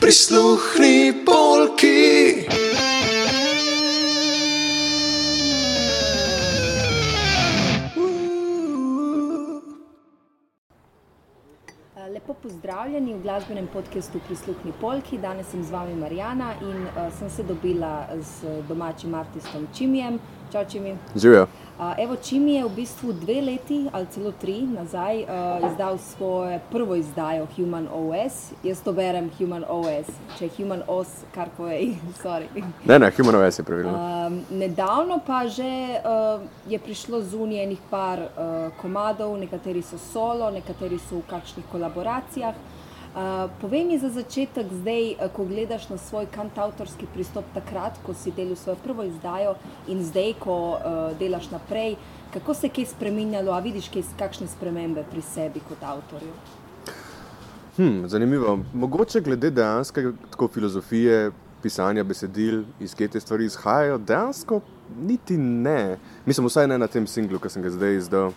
Prisluhni polki. Lepo pozdravljeni v glasbenem podcastu Prisluhni polki. Danes sem z vami Marjana in sem se dobila z domačim artistom Čimijem. Čau, Čimi. Živijo. Evo, Čimi je v bistvu 2 leti ali celo 3 nazaj izdal svojo prvo izdajo Human OS. Jaz to berem Human OS, če je Human OS, kar povej, sorry. Ne, Human OS je pravilno. Nedavno pa že je prišlo zunaj enih par komadov, nekateri so solo, nekateri so v kakšnih kolaboracijah. Povej mi za začetek zdaj, ko gledaš na svoj kantavtorski pristop takrat, ko si delal svojo prvo izdajo in zdaj, ko delaš naprej, kako se je kaj spreminjalo, a vidiš kakšne spremembe pri sebi kot avtorju? Zanimivo. Mogoče glede dejanske tako filozofije, pisanja besedil, iz kje te stvari izhajajo, dejansko niti ne. Mislim, vsaj ne na tem singlu, ki sem ga zdaj izdal.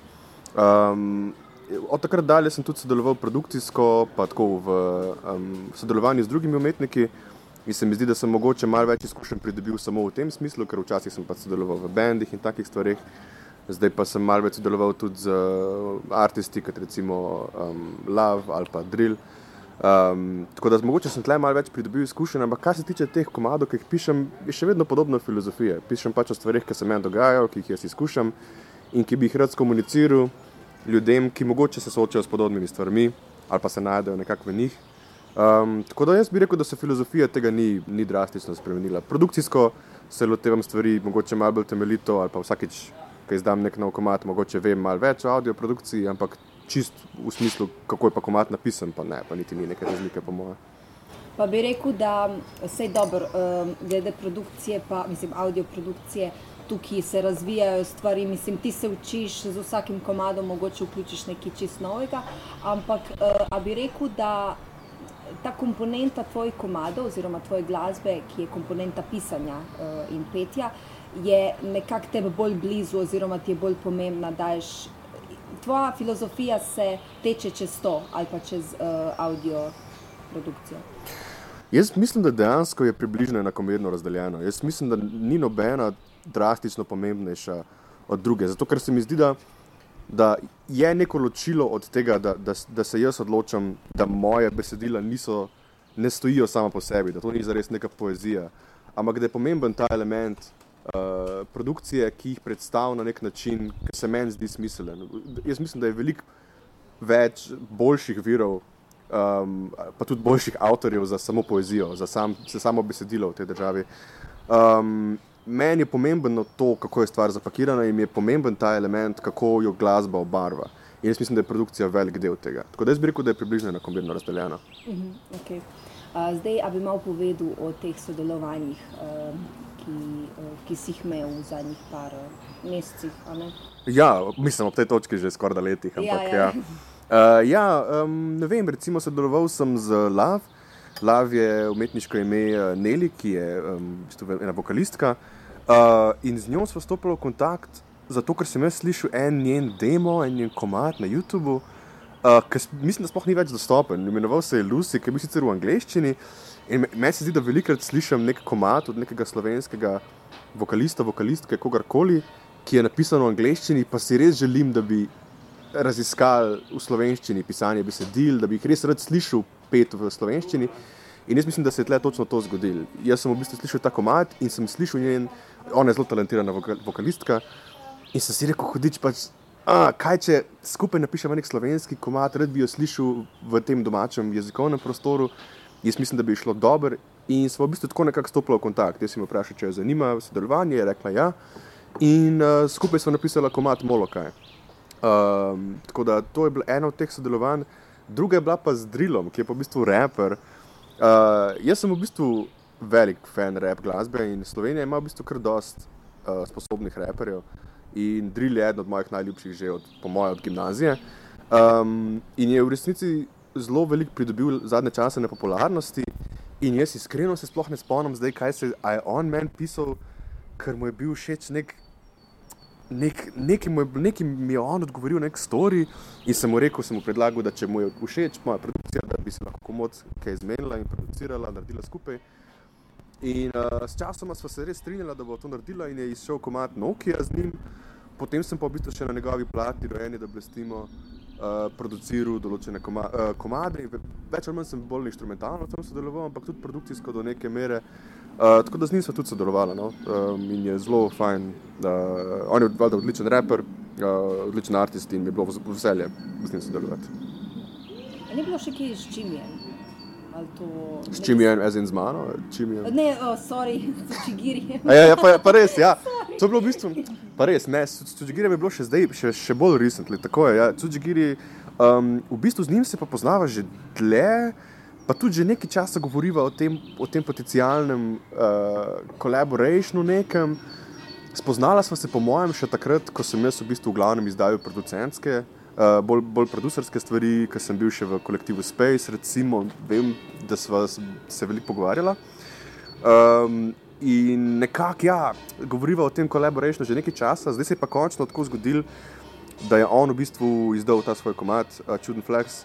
Od takrat dalje sem tudi sodeloval produkcijsko, pa tako v sodelovanju z drugimi umetniki in se mi zdi, da sem mogoče malo več izkušenj pridobil samo v tem smislu, ker včasih sem pa sodeloval v bandih in takih stvareh. Zdaj pa sem malo več sodeloval tudi z artisti, kot recimo Love ali pa Drill. Tako da mogoče sem tle malo več pridobil izkušenj, ampak kar se tiče teh komadov, ki jih pišem, je še vedno podobno filozofije. Pišem pač o stvareh, ki se meni dogajajo, ki jih jaz izkušam in ki bi jih rad skomuniciral ljudem, ki mogoče se soočajo s podobnimi stvarmi ali pa se najdejo nekako v njih. Tako da jaz bi rekel, da se filozofija tega ni drastično spremenila. Produkcijsko se lotevam stvari mogoče malo bolj temeljito ali pa vsakič, ko izdam nek nov komad, mogoče vem malo več o audioprodukciji, ampak čist v smislu, kako je pa komad napisan, pa ne, pa niti ni neke razlike po moje. Pa bi rekel, da sej dobro, glede produkcije, pa mislim audioprodukcije, tukaj se razvijajo stvari, mislim, ti se učiš z vsakim komadom, mogoče vključiš nekaj čist novega, ampak a bi rekel, da ta komponenta tvojih komadov oziroma tvoje glasbe, ki je komponenta pisanja in petja, je nekako tebe bolj blizu oziroma ti je bolj pomembna, daješ, tvoja filozofija se teče čez to ali pa čez audio produkcijo. Jaz mislim, da dejansko je približno enakomerno razdeljeno. Jaz mislim, da ni nobena drastično pomembnejša od druge. Zato, ker se mi zdi, da je neko ločilo od tega, da se jaz odločam, da moje besedila ne stojijo sama po sebi, da to ni zares neka poezija, ampak da je pomemben ta element produkcije, ki jih predstavlja na nek način, ki se meni zdi smiselen. Jaz mislim, da je veliko več boljših virov, pa tudi boljših avtorjev za samo poezijo, za samo besedilo v tej državi. Meni je pomembno to, kako je stvar zapakirana in mi je pomemben ta element, kako jo glasba obarva. In jaz mislim, da je produkcija velik del tega. Tako da jaz bi rekel, da je približno enakomerno razdeljena. Okay. Zdaj, a bi malo povedal o teh sodelovanjih, ki si jih imel v zadnjih par mesecih, a ne? Ja, mislim, ob tej točki že skoraj letih, ampak ne vem, recimo sodeloval sem z Love. Love je umetniško ime Neli, ki je ena vokalistka in z njo sva stopila v kontakt, zato ker sem jaz slišal en njen demo, en njen komad na YouTubeu, ki mislim, da sploh ni več dostopen. Imenoval se je Lucy, ki je bil sicer v angleščini in meni se zdi, da velikrat slišam nek komad od nekega slovenskega vokalista, vokalistke, kogarkoli, ki je napisan v angleščini, pa si res želim, da bi raziskali v slovenščini pisanje besedil, da bi jih res rad slišal pet v slovenščini. In jaz mislim, da se je tle točno to zgodilo. Jaz sem v bistvu slišal ta komad in sem slišal ona je zelo talentirana vokalistka in sem si rekel, hudič pač, kaj če skupaj napišem nek slovenski komad, rad bi jo slišal v tem domačem jezikovnem prostoru. Jaz mislim, da bi šlo dobro in smo v bistvu tako nekako stopili v kontakt. Jaz sem jo vprašal, če jo zanima sodelovanje, je rekla ja in skupaj smo napisala komad Molokaj. Tako da to je bilo eno od teh sodelovanj. Druga je bila pa z Drillom, ki je pa v bistvu raper. Jaz sem v bistvu velik fan rap glasbe in Slovenija ima v bistvu kar dost sposobnih raperjev in Drill je eden od mojih najljubših že po moje od gimnazije. In je v resnici zelo veliko pridobil zadnje čase na popularnosti in jaz iskreno se sploh ne spomnim zdaj, a je on meni pisal, ker mu je bil všeč nekaj mi je on odgovoril, nek story in sem mu rekel, sem mu predlagal, da če mu je všeč moja produkcija, bi se lahko komot kaj izmenila in producirala, naredila skupaj. In s časoma sva se res strinjala, da bo to naredila in je izšel komad Nokia z njim. Potem sem pa v bistvu še na njegovi plati Rojeni, da blestimo produciral določene komade. Več ali manj sem bolj inštrumentalno tam sodeloval, ampak tudi produkcijsko do neke mere. Tako da z njim sva tudi sodelovala, no? In je zelo fajn. On je valjda odličen raper, odličen artist in mi je bilo veselje z njim sodelovati. Ni bilo še kaj s Čimijem? S Čimijem, as in z mano? Ne, sorry, s Čigirijem. Pa res, ja. To je bilo v bistvu, pa res, ne, s Čigirijem je bilo še zdaj, še bolj recently, tako je, ja. Čigiri, v bistvu z njim se pa poznava že dlje, pa tudi že nekaj časa govoriva o tem potencialnem collaborationu nekem. Spoznala sva se po mojem še takrat, ko sem jaz v bistvu v glavnem izdajal producentske, bolj producerske stvari, ko sem bil še v kolektivu Space, recimo, vem, da sva se veliko pogovarjala. In nekako, ja, govoriva o tem collaborationu že nekaj časa, zdaj se je pa končno tako zgodil, da je on v bistvu izdal ta svoj komad, Čuden Flex,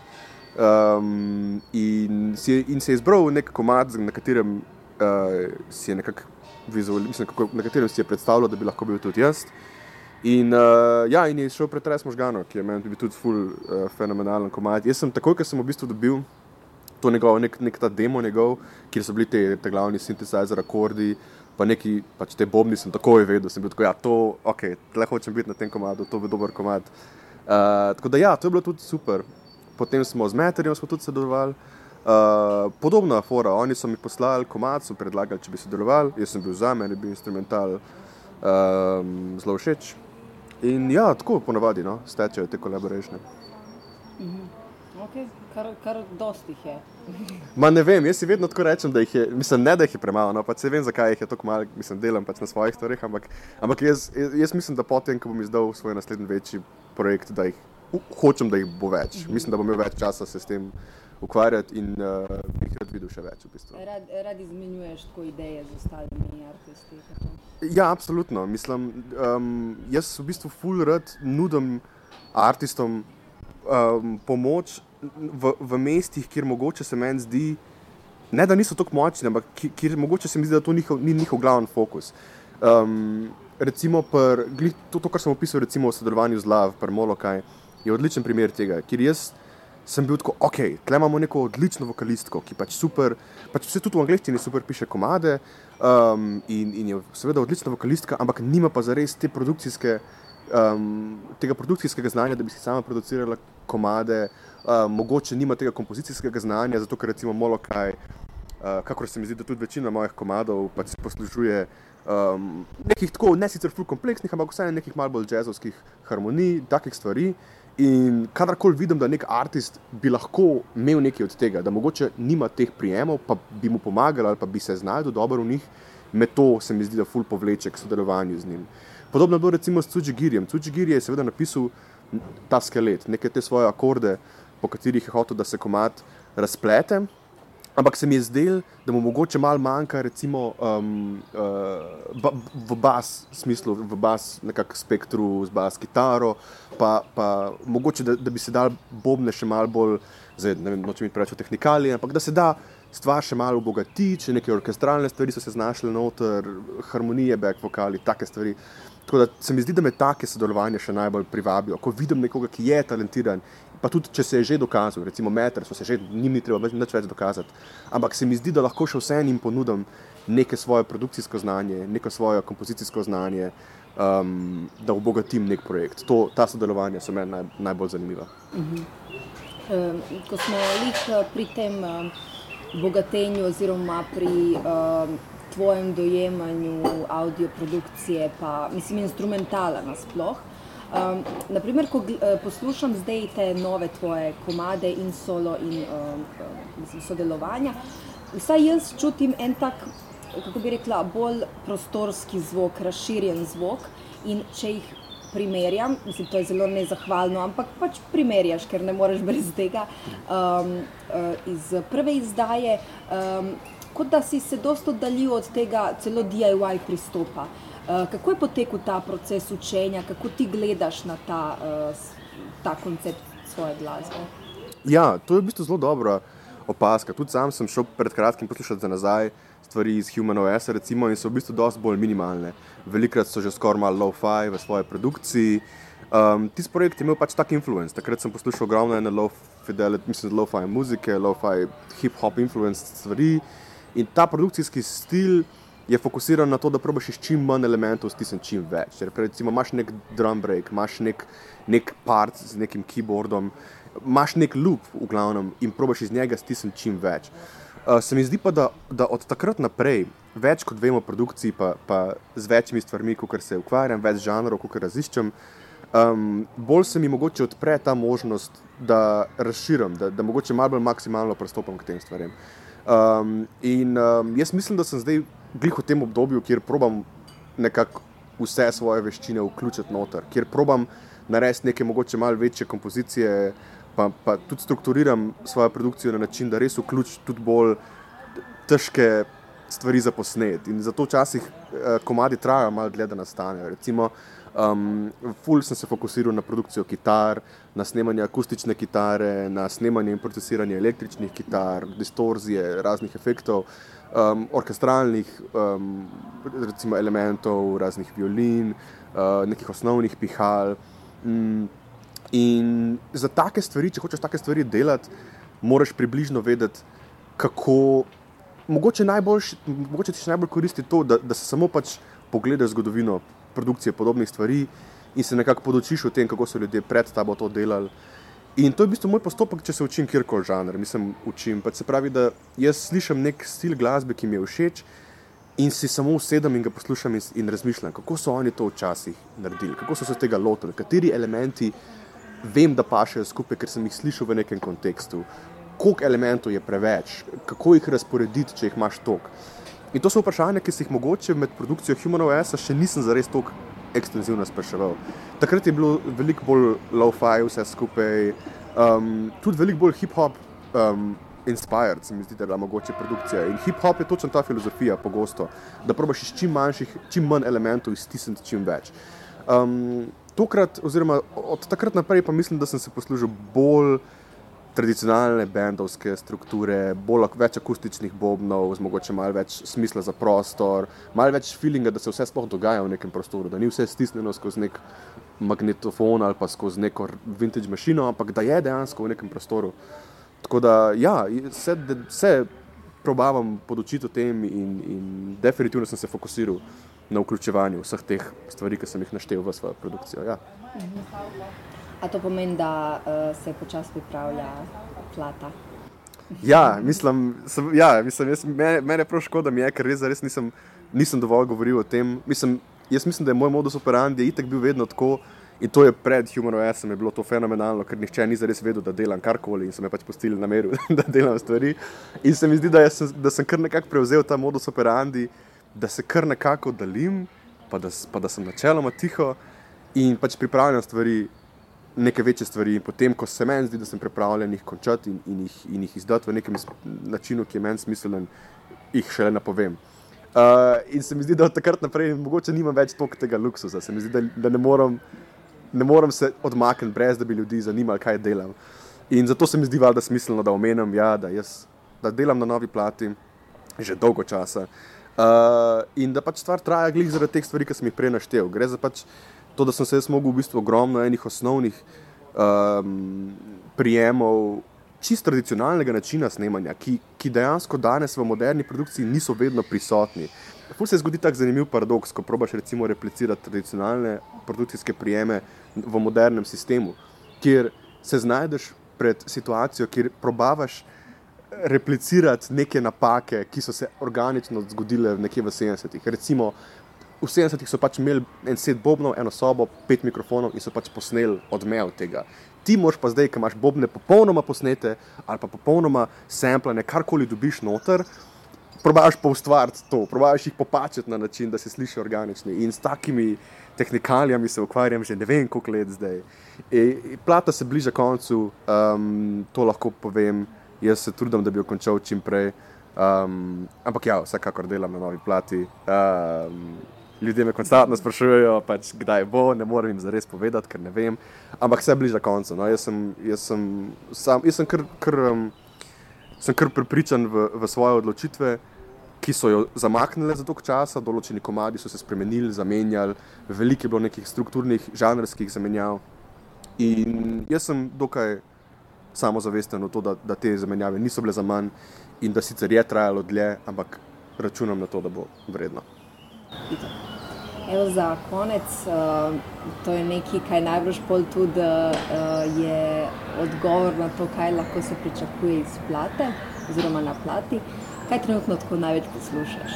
in se je izbral nek komad, na katerem si je nekako na katerem si je predstavljal, da bi lahko bil tudi jaz. In in je šel Pretres možganov, ki je meni bil tudi ful fenomenalen komad. Jaz sem takoj, ko sem v bistvu dobil to njegov, nek ta demo njegov, kjer so bili te glavni synthesizer akordi, pa neki, pač te bobni sem takoj vedel, sem bil tako, ja, to, okej, tle hočem biti na tem komadu, to bo dober komad. Tako da ja, to je bilo tudi super. Potem smo z Matterjem tudi sodelovali. Podobna fora, oni so mi poslali komad, so predlagali, če bi sodelovali, jaz sem bil za, meni bi instrumental zelo všeč. In ja, tako ponavadi, no, stečejo te collaboratione. Ok, kar dosti jih je. Ma ne vem, jaz si vedno tako rečem, da jih je, mislim, ne da jih je premalo, no, pač se vem, zakaj jih je toliko malo, mislim, delam pač na svojih stvarih, ampak jaz mislim, da potem, ko bom izdal svoj naslednji večji projekt, da hočem, da jih bo več. Mislim, da bom imel več časa se s tem ukvarjati in bi jih rad videl še več v bistvu. Rad izmenjuješ tako ideje z ostalimi artisti? Ja, absolutno. Mislim, jaz v bistvu ful rad nudim artistom pomoč v mestih, kjer mogoče se meni zdi, ne da niso tako močni, ampak kjer mogoče se mi zdi, da to ni njihov glavni fokus. Recimo, to, kar sem opisal recimo v sodelovanju z Lav, pri Molokaj, je odličen primer tega, kjer jaz sem bil tako, okej, tle imamo neko odlično vokalistko, ki pač super, pač vse tudi v angleščini super piše komade in je seveda odlična vokalistka, ampak nima pa zares tega produkcijskega znanja, da bi si sama producirala komade, mogoče nima tega kompozicijskega znanja, zato ker recimo Molokaj, kakor se mi zdi, da tudi večina mojih komadov pač se poslužuje nekih tako, ne sicer ful kompleksnih, ampak vsaj nekih malo bolj jazzovskih harmonij, takih stvari. In kadarkoli vidim, da nek artist bi lahko imel nekaj od tega, da mogoče nima teh prijemov, pa bi mu pomagali ali pa bi se znašel dobro v njih, me to se mi zdi, da ful povleče k sodelovanju z njim. Podobno je bilo recimo s Cudžigirijem. Cudžigiri je seveda napisal ta skelet, neke te svoje akorde, po katerih je hotel, da se komad razplete, ampak se mi je zdel, da mu mogoče malo manjka recimo v bas smislu, v bas nekak spektru, z bas kitaro, pa mogoče, da bi se dal bobne še malo bolj, zdaj ne vem, nočem iti preveč v tehnikalije, ampak da se da stvar še malo obogatiti, neke orkestralne stvari so se znašle noter, harmonije, back vokali, take stvari. Tako da se mi zdi, da me take sodelovanja še najbolj privabijo. Ko vidim nekoga, ki je talentiran, pa tudi, če se je že dokazal, recimo Matter, njim ni treba nič več dokazati, ampak se mi zdi, da lahko še vse njim ponudim neke svoje produkcijsko znanje, neko svoje kompozicijsko znanje, da obogatim nek projekt. Ta sodelovanja so meni najbolj zanimiva. Ko smo pri tem bogatenju oziroma pri tvojem dojemanju audioprodukcije, pa mislim instrumentala nasploh. Naprimer, ko poslušam zdaj te nove tvoje komade in solo in sodelovanja, vsaj jaz čutim en tak, kako bi rekla, bolj prostorski zvok, razširjen zvok in če jih primerjam, mislim, to je zelo nezahvalno, ampak pač primerjaš, ker ne moreš brez tega, iz prve izdaje, kot da si se dosti oddaljil od tega celo DIY pristopa. Kako je potekal ta proces učenja, kako ti gledaš na ta koncept svoje glasbe? Ja, to je v bistvu zelo dobro. opazka. Tudi sam sem šel pred kratkim poslušati za nazaj stvari iz Human OS, recimo, in so v bistvu dosti bolj minimalne. Velikrat so že skoraj malo lo-fi v svoji produkciji. Tisti projekt je imel pač tak influence. Takrat sem poslušal ogromno ene lo-fi muzike, lo-fi hip-hop influence stvari in ta produkcijski stil je fokusiran na to, da probaš iz čim manj elementov stisniti čim več. Recimo imaš nek drum break, imaš nek part z nekim keyboardom, imaš nek loop v glavnem in probaš iz njega stisniti čim več. Se mi zdi pa, da od takrat naprej, več kot vemo o produkciji, pa z večjimi stvarmi, kakor se ukvarjam, več žanrov, kakor raziščem, bolj se mi mogoče odpre ta možnost, da razširim, da mogoče malo bolj maksimalno pristopam k tem stvarem. Jaz mislim, da sem zdaj glih v tem obdobju, kjer probam nekako vse svoje veščine vključiti noter, kjer probam narediti neke mogoče malo večje kompozicije, pa tudi strukturiram svojo produkcijo na način, da res vključim tudi bolj težke stvari za posnet. In zato včasih komadi trajajo malo dlje, da nastanejo. Recimo, ful sem se fokusiral na produkcijo kitar, na snemanje akustične kitare, na snemanje in procesiranje električnih kitar, distorzije, raznih efektov, orkestralnih recimo elementov, raznih violin, nekih osnovnih pihal. In za take stvari, če hočeš take stvari delati, moraš približno vedeti, kako mogoče ti še najbolj koristi to, da se samo pač pogledaš zgodovino produkcije podobnih stvari in se nekako podučiš o tem, kako so ljudje pred tabo to delali. In to je v bistvu moj postopek, če se učim kjerkoli žanr. Učim. Pač se pravi, da jaz slišim nek stil glasbe, ki mi je všeč in si samo usedem in ga poslušam in razmišljam, kako so oni to včasih naredili, kako so se tega lotili, kateri elementi vem, da pašejo skupaj, ker sem jih slišal v nekem kontekstu, koliko elementov je preveč, kako jih razporediti, če jih imaš toliko. In to so vprašanja, ki si jih mogoče med produkcijo Human OS-a še nisem zares toliko ekstenzivno spraševal. Takrat je bilo veliko bolj lo-fi vse skupaj, tudi veliko bolj hip-hop inspired, se mi zdi, da je bila mogoče produkcija. In hip-hop je točno ta filozofija pogosto, da probaš iz čim manj elementov iztisniti čim več. Tokrat, oziroma od takrat naprej pa mislim, da sem se poslužil bolj tradicionalne bendovske strukture, več akustičnih bobnov, z mogoče malo več smisla za prostor, malo več feelinga, da se vse sploh dogaja v nekem prostoru, da ni vse stisnjeno skozi nek magnetofon ali pa skozi neko vintage mašino, ampak da je dejansko v nekem prostoru. Tako da, ja, se probavam podučiti o tem in definitivno sem se fokusiral na vključevanju vseh teh stvari, ki sem jih naštel v svojo produkcijo, ja. A to pomeni, da se počasi pripravlja plata? Mene prav škoda mi je, ker res nisem dovolj govoril o tem. Jaz mislim, da je moj modus operandi itak bil vedno tako in to je pred Human OS-om je bilo to fenomenalno, ker nihče ni zares vedel, da delam karkoli in so me pač pustili na miru, da delam stvari. In se mi zdi, da sem kar nekako prevzel ta modus operandi, da se kar nekako oddalim, pa da sem načeloma tiho in pač pripravljam stvari, neke večje stvari, in potem, ko se meni zdi, da sem pripravljen jih končati in jih izdati v nekem načinu, ki je meni smiselen, jih šele napovem. In se mi zdi, da od takrat naprej mogoče nimam več toliko tega luksusa. Se mi zdi, da ne moram se odmakniti, brez da bi ljudi zanimali, kaj delam. In zato se mi zdi valjda smiselno, da omenim, da delam na novi plati že dolgo časa. In da pač stvar traja glih zaradi teh stvari, ki sem jih prej naštel. Gre za pač to, da sem se jaz mogel v bistvu ogromno enih osnovnih prijemov čisto tradicionalnega načina snemanja, ki dejansko danes v moderni produkciji niso vedno prisotni. Ful se zgodi tak zanimiv paradoks, ko probaš recimo replicirati tradicionalne produkcijske prijeme v modernem sistemu, kjer se znajdeš pred situacijo, kjer probavaš replicirati neke napake, ki so se organično zgodile nekje v 70-ih. Recimo, v 70-ih so pač imeli en set bobnov, eno sobo, 5 mikrofonov in so pač posneli odmev tega. Ti moraš pa zdaj, ko imaš bobne popolnoma posnete ali pa popolnoma samplane, karkoli dobiš noter, probaš pa ustvariti to, probaš jih popačiti na način, da se sliši organični. In s takimi tehnikalijami se ukvarjam že ne vem koliko let zdaj. Plata se bliža koncu, to lahko povem, jaz se trudim, da bi jo končal čim prej. Ampak ja, vsekakor delam na novi plati. Ljudje me konstantno sprašujejo, pač, kdaj bo, ne morem jim zares povedati, ker ne vem, ampak se bliža koncu. No, jaz sem kar sem kar prepričan v svoje odločitve, ki so jo zamaknile za dolgo časa, določeni komadi so se spremenili, zamenjali, veliko je bilo nekih strukturnih, žanrskih zamenjav. In jaz sem dokaj samozavesten v to, da te zamenjave niso bile za manj in da sicer je trajalo dlje, ampak računam na to, da bo vredno. Evo za konec, to je nekaj, kaj najbrž pol tudi je odgovor na to, kaj lahko se pričakuje iz plate oziroma na plati. Kaj trenutno tako največ poslušaš?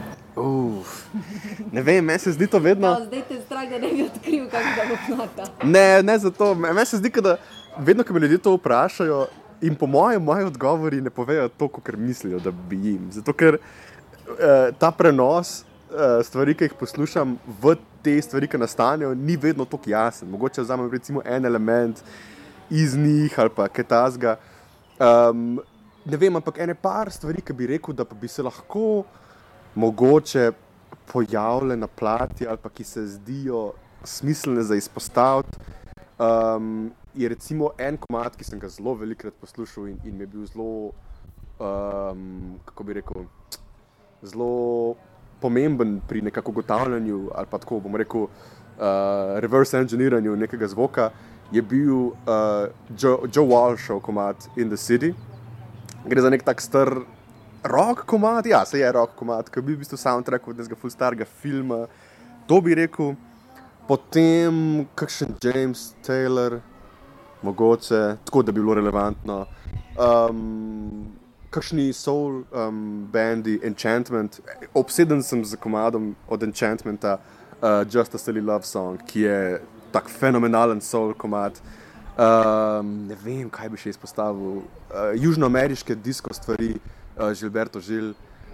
Ne vem, meni se zdi to vedno... No, zdaj te strah, da ne bi odkril, kako da bo plata. Ne zato. Meni se zdi, da vedno, ko me ljudje to vprašajo, in po moji odgovori ne povejo to, kar mislijo, da bi jim. Zato, ker ta prenos stvari, ki jih poslušam, v te stvari, ki nastanejo, ni vedno tako jasen. Mogoče vzamem recimo en element iz njih ali pa kaj tasga. Ne vem, ampak ene par stvari, ki bi rekel, da pa bi se lahko mogoče pojavile na plati ali pa ki se zdijo smiselne za izpostaviti, je recimo en komad, ki sem ga zelo velikokrat poslušal in mi je bil zelo, kako bi rekel, zelo pomemben pri nekako ugotavljanju ali pa tako, bomo rekel, reverse engineeranju nekega zvoka, je bil Joe Walshov komad In the City. Gre za nek tak star rock komad, ja, se je rock komad, ki je bil v bistvu soundtrack od nekega ful starega filma, to bi rekel. Potem kakšen James Taylor, mogoče, tako da bi bilo relevantno. Kakšni soul bandi, Enchantment, obseden sem z komadom od Enchantmenta, Just a Silly Love Song, ki je tak fenomenalen soul komad. Ne vem, kaj bi še izpostavil. Južnoameriške disko stvari, Gilberto Gil,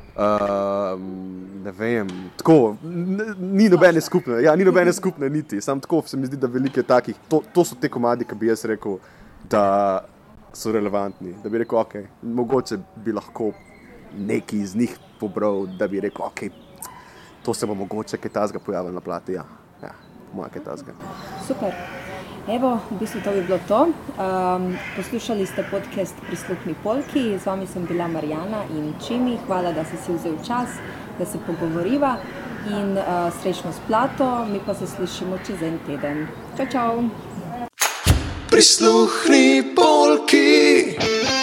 ne vem, tako, ni nobene skupne, ja, ni nobene skupne niti, samo tako se mi zdi, da veliko je takih, to so te komadi, ki bi jaz rekel, da so relevantni, da bi rekel, ok, mogoče bi lahko neki iz njih pobral, da bi rekel, ok, to se bo mogoče kaj tasga pojavilo na plati, ja, moja kaj tasga. Super. Evo, v bistvu to bi bilo to. Poslušali ste podcast Prisluhni Polki, z vami sem bila Marjana in Čimi. Hvala, da si vzel čas, da se pogovoriva in srečno s plato, mi pa se slišimo čez en teden. Čau, čau! Prisluhni Polki.